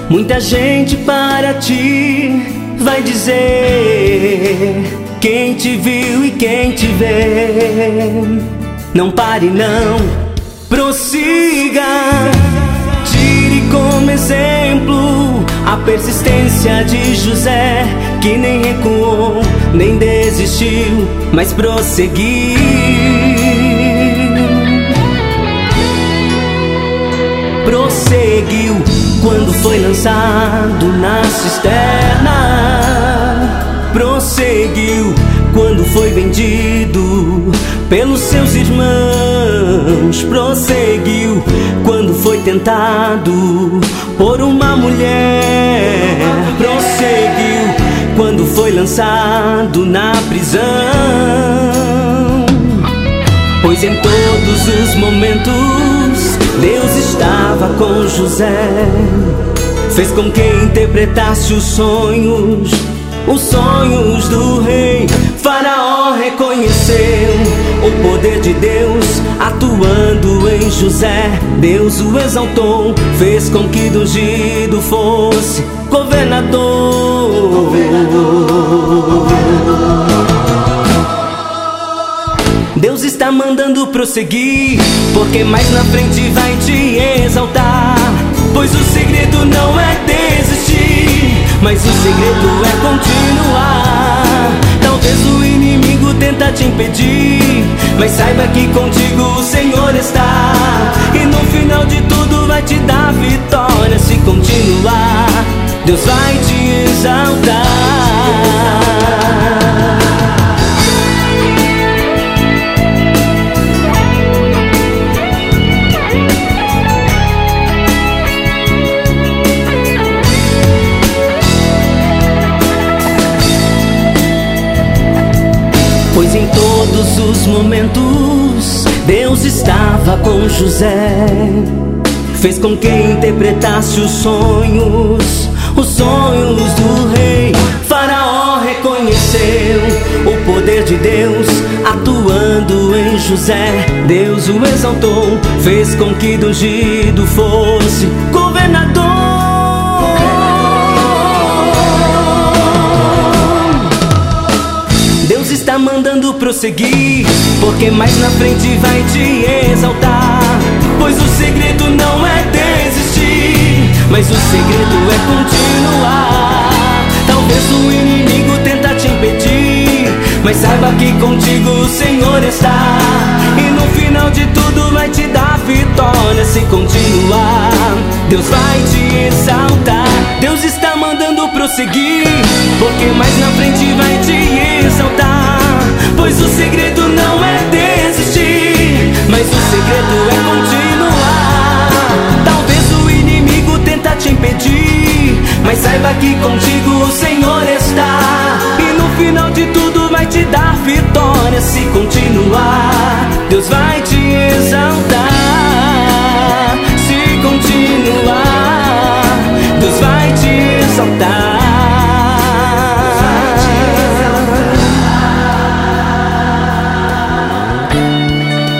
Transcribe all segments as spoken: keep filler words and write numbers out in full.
Muita gente para ti vai dizer, quem te viu e quem te vê. Não pare não, prossiga. Tire como exemplo a persistência de José, que nem recuou, nem desistiu, mas prosseguiu. Prosseguiu quando foi lançado na cisterna. Prosseguiu quando foi vendido pelos seus irmãos. Prosseguiu quando foi tentado por uma mulher. Prosseguiu quando foi lançado na prisão. Pois em todos os momentos Deus estava com José. Fez com que interpretasse os sonhos, os sonhos do rei. Faraó reconheceu o poder de Deus atuando em José. Deus o exaltou, fez com que do ungido fosse governador. governador. Deus está mandando prosseguir, porque mais na frente vai te exaltar. Pois o segredo não é desistir, mas o segredo é continuar. Talvez o inimigo tenta te impedir, mas saiba que contigo o Senhor está. E no final de tudo vai te dar vitória. Se continuar, Deus vai te exaltar. Pois em todos os momentos Deus estava com José. Fez com que interpretasse os sonhos, os sonhos do rei. Faraó reconheceu o poder de Deus atuando em José. Deus o exaltou, fez com que do ungido fosse governador. Está mandando prosseguir, porque mais na frente vai te exaltar. Pois o segredo não é desistir, mas o segredo é continuar. Talvez o inimigo tenta te impedir, mas saiba que contigo o Senhor está. E no final de tudo vai te dar vitória. Se continuar, Deus vai te exaltar. Deus está mandando prosseguir, porque mais na frente vai te exaltar. Pois o segredo não é desistir, mas o segredo é continuar. Talvez o inimigo tenta te impedir, mas saiba que contigo o Senhor está. E no final de tudo vai te dar vitória. Se continuar, Deus vai te exaltar. Se continuar, Deus vai te exaltar.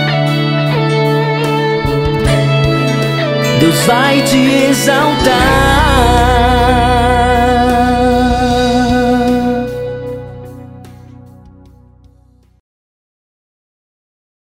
Deus vai te exaltar.